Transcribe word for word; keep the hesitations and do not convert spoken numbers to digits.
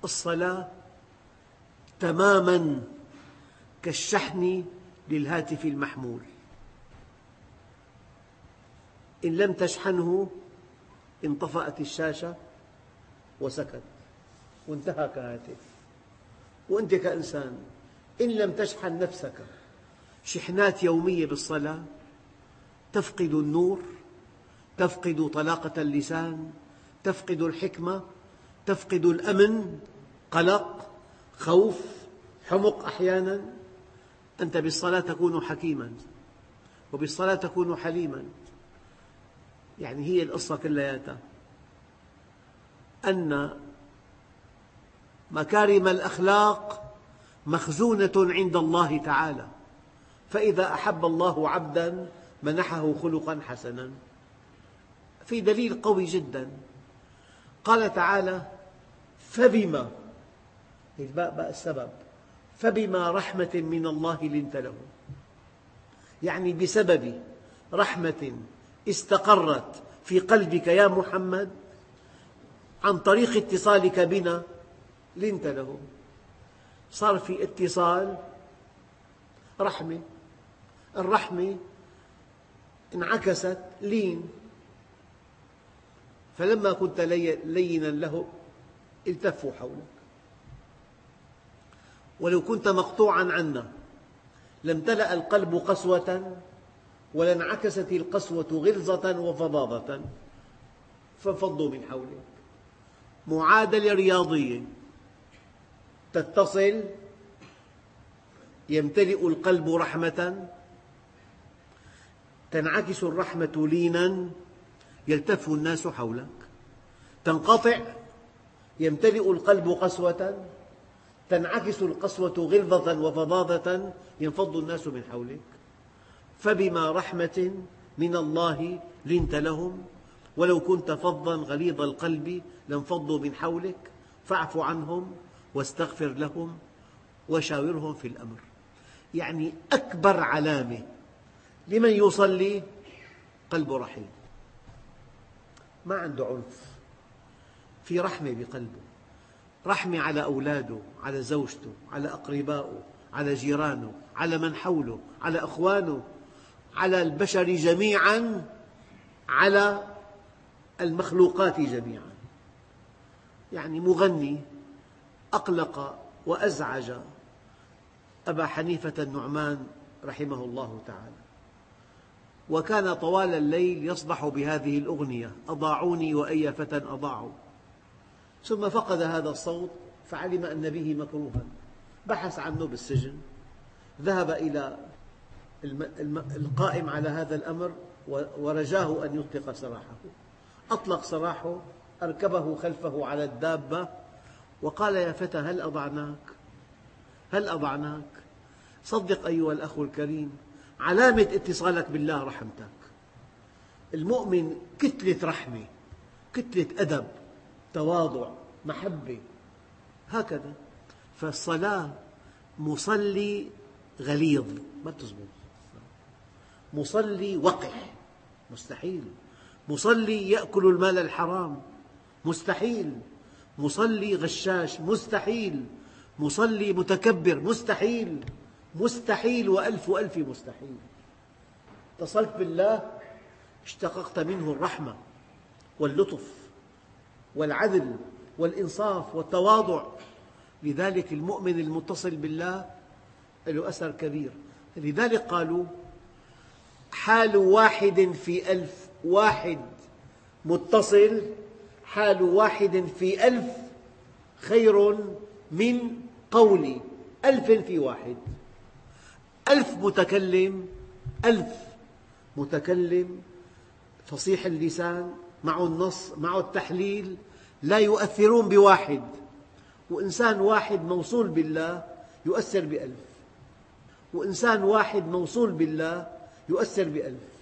الصلاة تماما كالشحن للهاتف المحمول، إن لم تشحنه انطفأت الشاشة وسكت وانتهى كهاتف. وأنت كإنسان إن لم تشحن نفسك شحنات يومية بالصلاة تفقد النور، تفقد طلاقة اللسان، تفقد الحكمة، تفقد الأمن، قلق، خوف، حمق أحيانا. أنت بالصلاة تكون حكيما، وبالصلاة تكون حليما. يعني هي القصة كلياتها أن مكارم الأخلاق مخزونة عند الله تعالى، فإذا أحب الله عبدا منحه خلقا حسنا. في دليل قوي جدا، قال تعالى: فبما، الباء باء السبب، فبما رحمة من الله لنت لهم، يعني بسبب رحمة استقرت في قلبك يا محمد عن طريق اتصالك بنا لنت لهم. صار في اتصال، رحمة، الرحمة انعكست لين، فلما كنت لينا له التفوا حولك، ولو كنت مقطوعا عنا لامتلأ القلب قسوة ولانعكست القسوة غلظة وفظاظة فانفضوا من حولك. معادلة رياضية، تتصل، يمتلئ القلب رحمة، تنعكس الرحمة لينا، يلتف الناس حولك. تنقطع، يمتلئ القلب قسوة، تنعكس القسوة غلظة وفظاظة، ينفض الناس من حولك. فبما رحمة من الله لنت لهم ولو كنت فظا غليظ القلب لانفضوا من حولك فاعف عنهم واستغفر لهم وشاورهم في الأمر. يعني أكبر علامة لمن يصلي قلبه رحيم، ما عنده عنف، في رحمة بقلبه، رحمة على أولاده، على زوجته، على أقربائه، على جيرانه، على من حوله، على أخوانه، على البشر جميعا، على المخلوقات جميعا. يعني مغني أقلق وأزعج أبا حنيفة النعمان رحمه الله تعالى، وكان طوال الليل يصدح بهذه الأغنية: أضاعوني وأي فتى أضاعوا. ثم فقد هذا الصوت فعلم أن به مكروها، بحث عنه بالسجن، ذهب إلى القائم على هذا الأمر ورجاه أن يطلق سراحه. أطلق سراحه، أركبه خلفه على الدابة وقال: يا فتى هل أضعناك؟ هل أضعناك؟ صدق أيها الأخ الكريم، علامة اتصالك بالله رحمتك. المؤمن كتلة رحمة، كتلة أدب، تواضع، محبة، هكذا. فالصلاة مصلي غليظ ما تزبط، مصلي وقح مستحيل، مصلي يأكل المال الحرام مستحيل، مصلي غشاش مستحيل، مصلي متكبر مستحيل، مستحيل وألف ألف مستحيل. اتصلت بالله اشتققت منه الرحمة واللطف والعدل والإنصاف والتواضع. لذلك المؤمن المتصل بالله له أثر كبير. لذلك قالوا: حال واحد في ألف، واحد متصل حال واحد في ألف خير من قول ألف في واحد. ألف متكلم، ألف متكلم فصيح اللسان معه النص معه التحليل لا يؤثرون بواحد، وإنسان واحد موصول بالله يؤثر بألف، وإنسان واحد موصول بالله يؤثر بألف.